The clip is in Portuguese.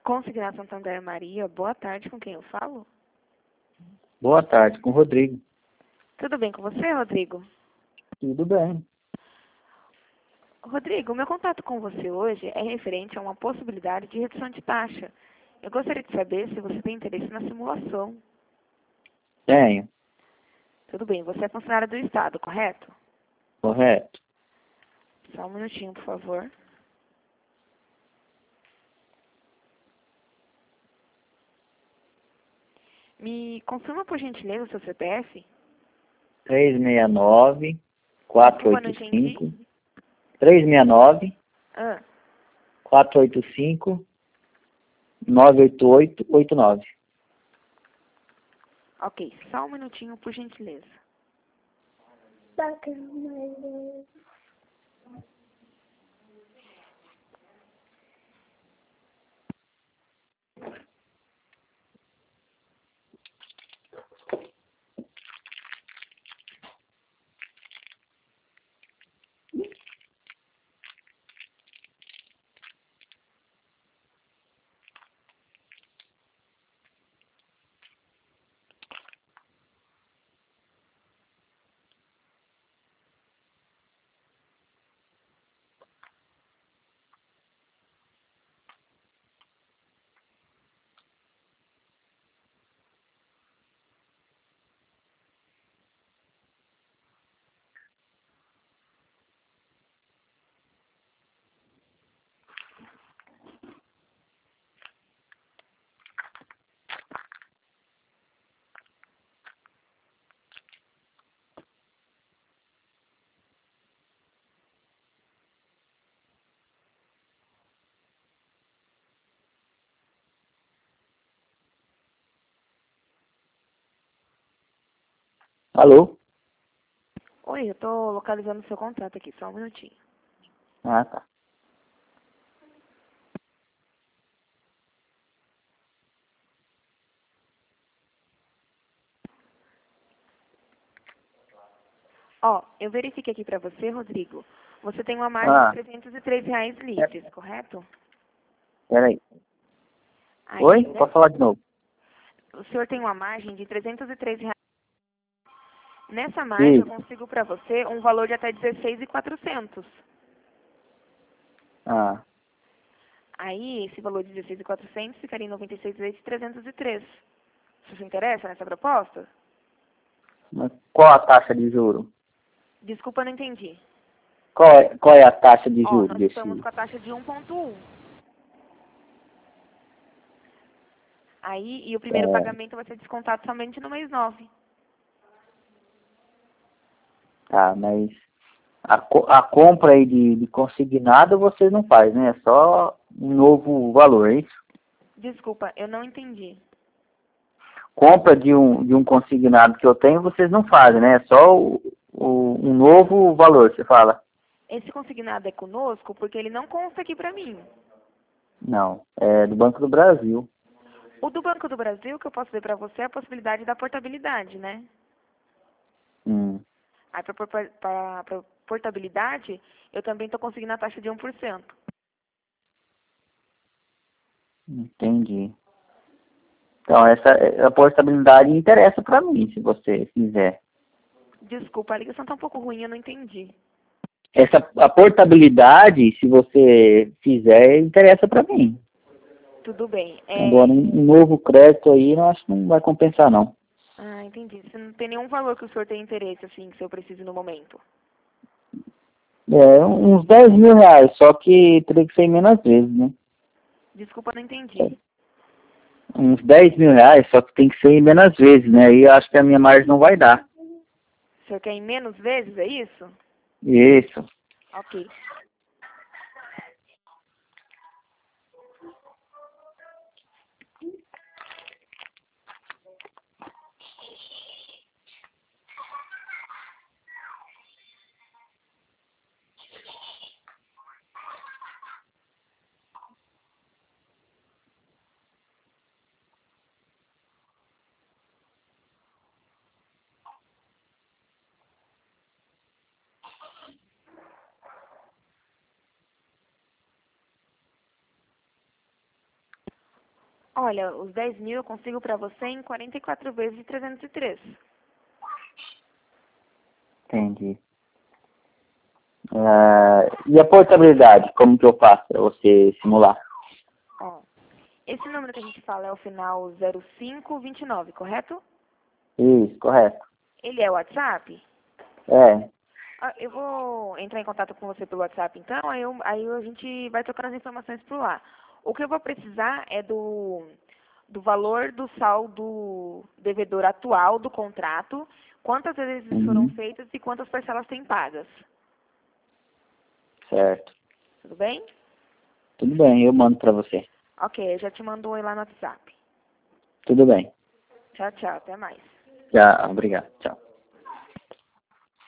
Consignação Santander Maria, boa tarde, com quem eu falo? Boa tarde, com o Rodrigo. Tudo bem com você, Rodrigo? Tudo bem. Rodrigo, meu contato com você hoje é referente a uma possibilidade de redução de taxa. Eu gostaria de saber se você tem interesse na simulação. Tenho, Tudo bem, você é funcionário do Estado, correto? correto. Só um minutinho, por favor. Me confirma, por gentileza, o seu CPF? 369 Desculpa, não entendi. 485 369 Ah, 485 98889. ok, só um minutinho, por gentileza. Alô? Oi, eu tô localizando o seu contrato aqui, só um minutinho. Ah, tá. Ó, eu verifiquei aqui pra você, Rodrigo. Você tem uma margem de R$ 303 livres, correto? Peraí. Aí, Oi? né, Posso falar de novo? o senhor tem uma margem de R$ 303. Nessa margem, eu Isso. consigo pra você um valor de até 16.400. Ah, Aí, esse valor de 16.400 ficaria em 96 vezes 303. Você se interessa nessa proposta? mas qual a taxa de juro? Desculpa, não entendi. Qual é a taxa de Ó, juro nós estamos desse? com a taxa de 1,1. Aí, e o primeiro É, pagamento vai ser descontado somente no mês 9. tá, mas a compra aí de consignado você não faz, né? É só um novo valor, é isso? Desculpa, eu não entendi. Compra de um consignado que eu tenho, vocês não fazem, né? É só um novo valor, você fala. Esse consignado é conosco porque ele não consta aqui pra mim. Não, é do Banco do Brasil. O do Banco do Brasil, que eu posso ver pra você, é a possibilidade da portabilidade, né? Hum, Aí, para portabilidade, eu também estou conseguindo a taxa de 1%. entendi. Então, a portabilidade interessa para mim, se você fizer. Desculpa, a ligação tá um pouco ruim, eu não entendi. A portabilidade, se você fizer, interessa para mim. Tudo bem. Agora, um novo crédito aí, eu acho que não vai compensar, não. Ah, entendi. Você não tem nenhum valor que o senhor tem interesse, assim, que eu precise no momento. É, uns 10 mil reais, só que teria que ser em menos vezes, né? Desculpa, não entendi. Uns 10 mil reais, só que tem que ser em menos vezes, né? Aí eu acho que a minha margem não vai dar. O senhor quer em menos vezes, é isso? Isso. Ok. Olha, os 10 mil eu consigo para você em 44 vezes de 303. Entendi. E a portabilidade, como que eu faço para você simular? Ó, esse número que a gente fala é o final 0529, correto? Isso, correto. Ele é o WhatsApp? É, Eu vou entrar em contato com você pelo WhatsApp, então, aí a gente vai trocando as informações por lá. O que eu vou precisar é do valor do saldo devedor atual do contrato, quantas vezes foram uhum, feitas e quantas parcelas têm pagas. certo. Tudo bem? Tudo bem, eu mando para você. Ok, eu já te mando um oi lá no WhatsApp. Tudo bem. Tchau, tchau, até mais. Já, obrigado. Tchau.